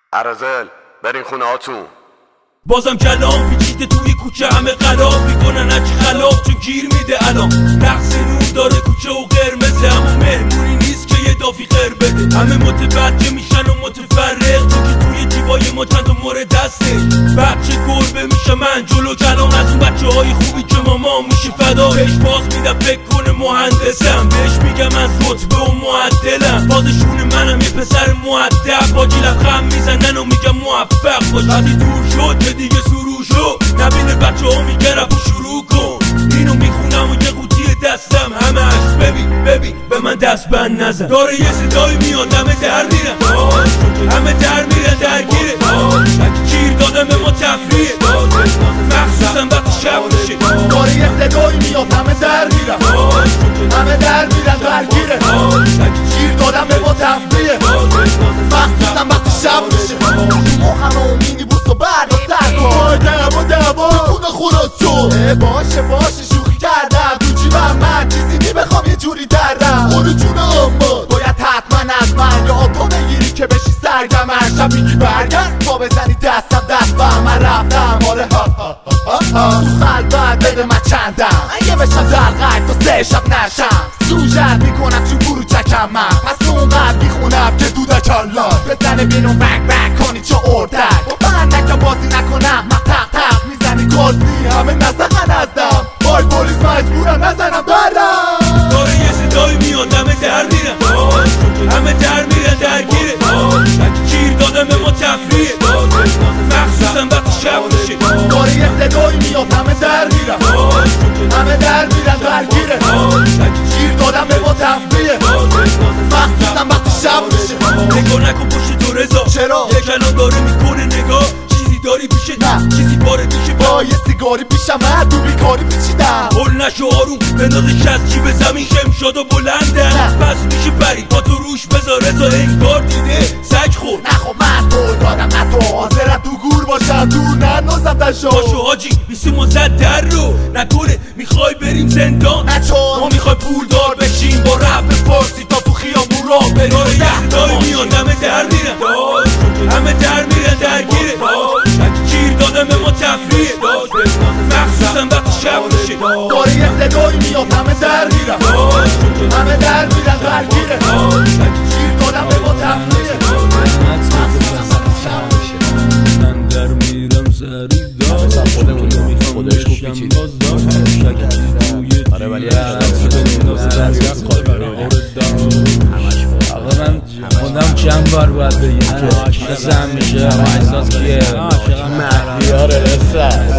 ارازل برین خونه هاتون. بازم کلام پیچیده توی کوچه، همه غلاب میکنن هرچی خلاف چون گیر میده الان. نقص نور داره کوچه و قرمزه، اما مهمونی نیست که یه دافی غیر بده. همه متوجه میشن و متفرق چون که توی جیبای ما چند تا مورد دسته. بچه گربه میشه من جلو کلام از اون بچه های خوبی که ماما میشه فدا. بهش باز میدم فکر کنه مهندسم، بهش میگم از رتبه و معدلم. بازشون منم یه پسر مؤدب، با جیلم خم میزنن و میگم موفق باش. وقتی دور شد که دیگه سرو شد، نبینه بچه ها میگه رپ شروع کن. اینو میخونم و یه قوطی دستم همش ببین به من دست بند نزن. داره یه صدایی میاد همه در میرن، همه در میرن درگیره. گیر دادم به ما تفریه، مخصوصا وقتی شب میشه. داره یه صدایی میاد همه در میرن، همه در میرن درگیره. گیر دادم به ما تفریه، مخصوصا وقتی شب میشه. مخمه و مینی بوست و برد و سرکن دعوا میکنه خلاصو. باشه شوخی کردم تو جیبم من چیزی نمیخوام یه جوری دردم. اونو جونه اما باید حتما از من یا تو بگیری که بشی سرگم. هر شب میگی برگرد با بزنی دستم دست با من رفتم. آره تو خلبت بده من چندم اگه بشم در قید تا 3 شب نشم. سوژت میکنم چون برو چکم من، پس اونقدر میخونم که دودک الله بزنه بینون بک کنی چه اردک. با بندکم بازی نکنم من تق میزنی گازنی همه نزدن ازدم. بای پولیس مجبورم نزنم برم. داره یه صدایی میاد همه در میرن، همه در میرن درگیره. گیر دادم به ما تفریه، مخصوصا وقتی شب میشه. داره یه صدایی میاد همه در میرن، همه در میرن درگیره. گیر دادم به ما تفریه، مخصوصا وقتی شب میشه. نگاه نکن پشت تو رضا، چرا؟ یه کلام داره میکنه نگاه. چیزی داری پیشه نه چیزی باره پیشه با یه سیگاری پیشم من تو بیکاری پیچیدم. هل نشو آروم بندازش از جیب زمین شمشاد و بلندن. پس میشه پری با تو روش بذار رضا انگار دیده سگ خور. نخو من تو دادم نه تو حاضرم تو گور باشم دور ننازم دشا. باشو حاجی بیسیم و زد در رو نکنه میخوای بریم زندان. نه چون ما میخوای پولدار بشیم با رپ فارسی تا تو خیابون راه بریم. داره یه صدایی میاد همه در میرن، همه در میرن درگیره. گیر دادم به ما تفریه، مخصوصا وقتی شب میشه. داره یه صدایی میاد همه در میرن، همه در میرن درگیره. گیر دادم به ما تفریه، مخصوصا وقتی شب میشه. من در میرم سری دار خودش خوب پیچید. آره ولی آقا من خودم چند بار باید بگیم که مثل همیشه احساس کیه مهدیاره رسه